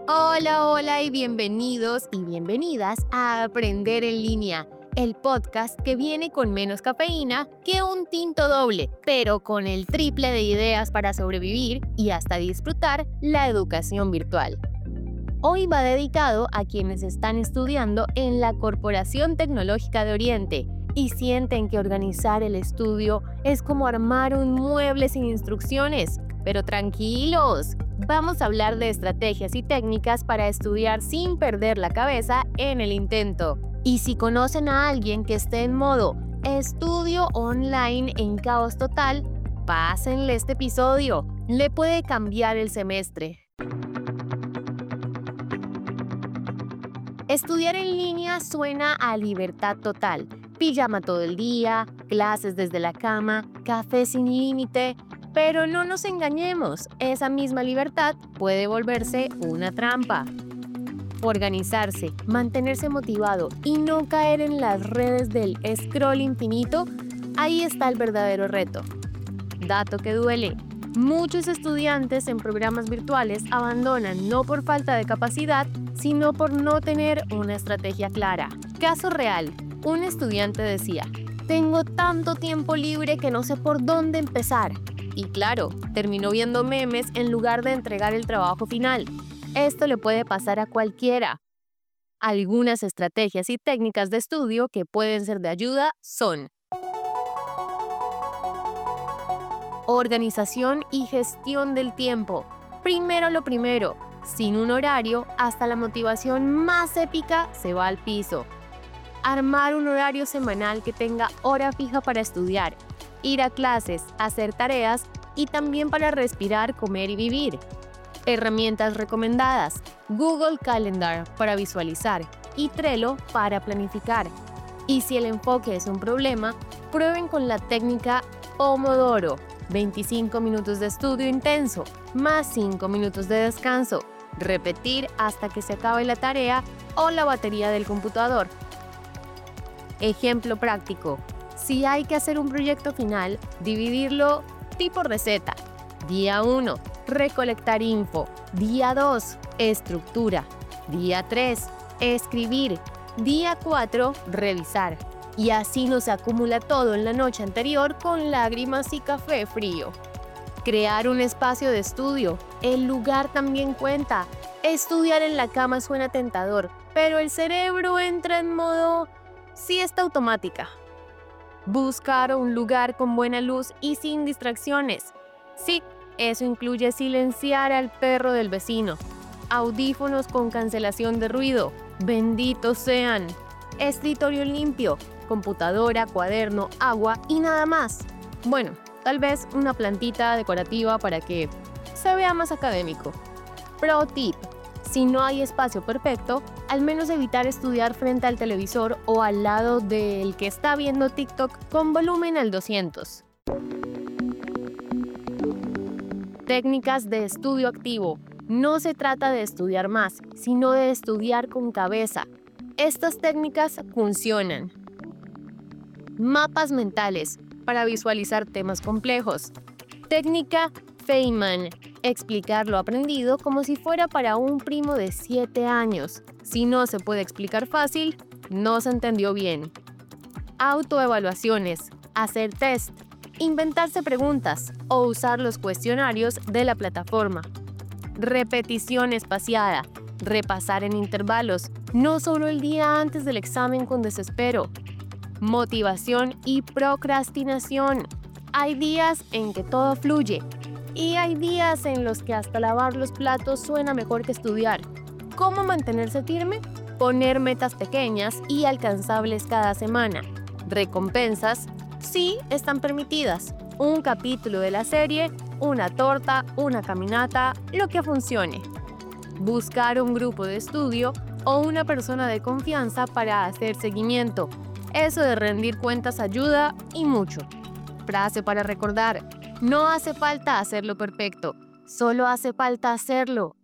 Hola, hola y bienvenidos y bienvenidas a Aprender en Línea, el podcast que viene con menos cafeína que un tinto doble, pero con el triple de ideas para sobrevivir y hasta disfrutar la educación virtual. Hoy va dedicado a quienes están estudiando en la Corporación Tecnológica de Oriente y sienten que organizar el estudio es como armar un mueble sin instrucciones. Pero tranquilos, vamos a hablar de estrategias y técnicas para estudiar sin perder la cabeza en el intento. Y si conocen a alguien que esté en modo estudio online en caos total, pásenle este episodio, le puede cambiar el semestre. Estudiar en línea suena a libertad total. Pijama todo el día, clases desde la cama, café sin límite. Pero no nos engañemos, esa misma libertad puede volverse una trampa. Organizarse, mantenerse motivado y no caer en las redes del scroll infinito, ahí está el verdadero reto. Dato que duele. Muchos estudiantes en programas virtuales abandonan no por falta de capacidad, sino por no tener una estrategia clara. Caso real, un estudiante decía, tengo tanto tiempo libre que no sé por dónde empezar. Y claro, terminó viendo memes en lugar de entregar el trabajo final. Esto le puede pasar a cualquiera. Algunas estrategias y técnicas de estudio que pueden ser de ayuda son organización y gestión del tiempo. Primero lo primero, sin un horario, hasta la motivación más épica se va al piso. Armar un horario semanal que tenga hora fija para estudiar, ir a clases, hacer tareas y también para respirar, comer y vivir. Herramientas recomendadas: Google Calendar para visualizar y Trello para planificar. Y si el enfoque es un problema, prueben con la técnica Pomodoro. 25 minutos de estudio intenso, más 5 minutos de descanso. Repetir hasta que se acabe la tarea o la batería del computador. Ejemplo práctico. Si hay que hacer un proyecto final, dividirlo tipo receta. Día 1, recolectar info. Día 2, estructura. Día 3, escribir. Día 4, revisar. Y así no se acumula todo en la noche anterior con lágrimas y café frío. Crear un espacio de estudio. El lugar también cuenta. Estudiar en la cama suena tentador, pero el cerebro entra en modo siesta automática. Buscar un lugar con buena luz y sin distracciones. Sí, eso incluye silenciar al perro del vecino. Audífonos con cancelación de ruido. Benditos sean. Escritorio limpio. Computadora, cuaderno, agua y nada más. Bueno, tal vez una plantita decorativa para que se vea más académico. Pro tip: si no hay espacio perfecto, al menos evitar estudiar frente al televisor o al lado del que está viendo TikTok con volumen al 200. Técnicas de estudio activo. No se trata de estudiar más, sino de estudiar con cabeza. Estas técnicas funcionan. Mapas mentales para visualizar temas complejos. Técnica Feynman. Explicar lo aprendido como si fuera para un primo de 7 años. Si no se puede explicar fácil, no se entendió bien. Autoevaluaciones. Hacer test. Inventarse preguntas o usar los cuestionarios de la plataforma. Repetición espaciada. Repasar en intervalos, no solo el día antes del examen con desespero. Motivación y procrastinación. Hay días en que todo fluye y hay días en los que hasta lavar los platos suena mejor que estudiar. ¿Cómo mantenerse firme? Poner metas pequeñas y alcanzables cada semana. Recompensas, sí, están permitidas. Un capítulo de la serie, una torta, una caminata, lo que funcione. Buscar un grupo de estudio o una persona de confianza para hacer seguimiento. Eso de rendir cuentas ayuda y mucho. Frase para recordar: no hace falta hacerlo perfecto, solo hace falta hacerlo.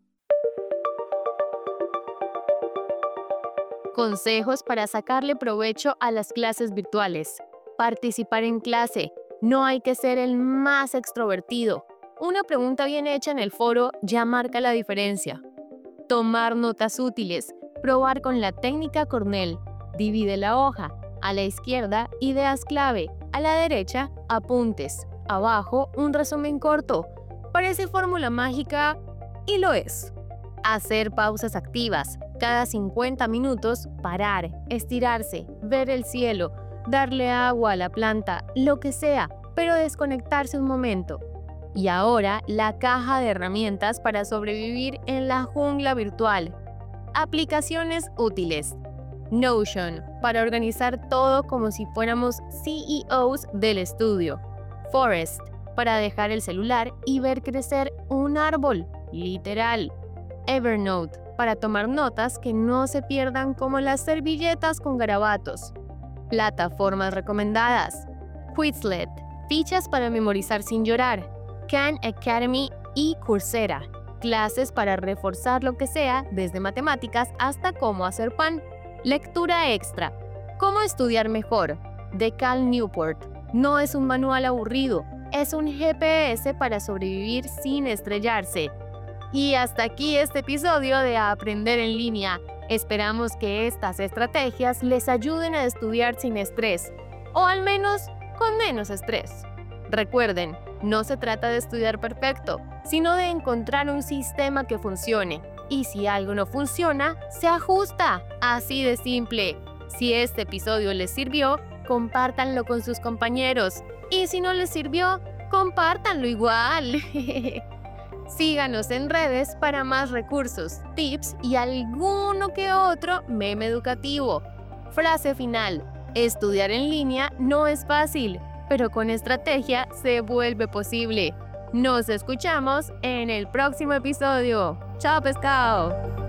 Consejos para sacarle provecho a las clases virtuales. Participar en clase. No hay que ser el más extrovertido. Una pregunta bien hecha en el foro ya marca la diferencia. Tomar notas útiles. Probar con la técnica Cornell. Divide la hoja. A la izquierda, ideas clave. A la derecha, apuntes. Abajo, un resumen corto. Parece fórmula mágica y lo es. Hacer pausas activas. Cada 50 minutos, parar, estirarse, ver el cielo, darle agua a la planta, lo que sea, pero desconectarse un momento. Y ahora, la caja de herramientas para sobrevivir en la jungla virtual. Aplicaciones útiles. Notion, para organizar todo como si fuéramos CEOs del estudio. Forest, para dejar el celular y ver crecer un árbol, literal. Evernote, para tomar notas que no se pierdan como las servilletas con garabatos. Plataformas recomendadas. Quizlet, fichas para memorizar sin llorar. Khan Academy y Coursera, clases para reforzar lo que sea, desde matemáticas hasta cómo hacer pan. Lectura extra. Cómo estudiar mejor, de Cal Newport. No es un manual aburrido, es un GPS para sobrevivir sin estrellarse. Y hasta aquí este episodio de Aprender en Línea. Esperamos que estas estrategias les ayuden a estudiar sin estrés, o al menos con menos estrés. Recuerden, no se trata de estudiar perfecto, sino de encontrar un sistema que funcione. Y si algo no funciona, se ajusta. Así de simple. Si este episodio les sirvió, compártanlo con sus compañeros. Y si no les sirvió, compártanlo igual. Síganos en redes para más recursos, tips y alguno que otro meme educativo. Frase final: estudiar en línea no es fácil, pero con estrategia se vuelve posible. Nos escuchamos en el próximo episodio. ¡Chao, pescado!